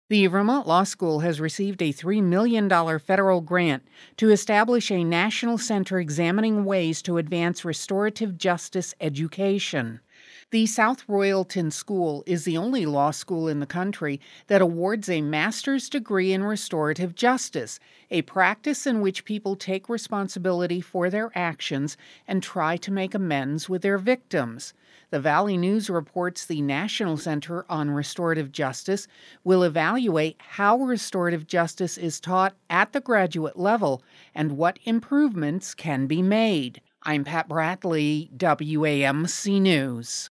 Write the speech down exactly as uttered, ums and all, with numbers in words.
The Vermont Law School has received a three million dollars federal grant to establish a national center examining ways to advance restorative justice education. The South Royalton School is the only law school in the country that awards a master's degree in restorative justice, a practice in which people take responsibility for their actions and try to make amends with their victims. The Valley News reports the National Center on Restorative Justice will evaluate how restorative justice is taught at the graduate level and what improvements can be made. I'm Pat Bradley, W A M C News.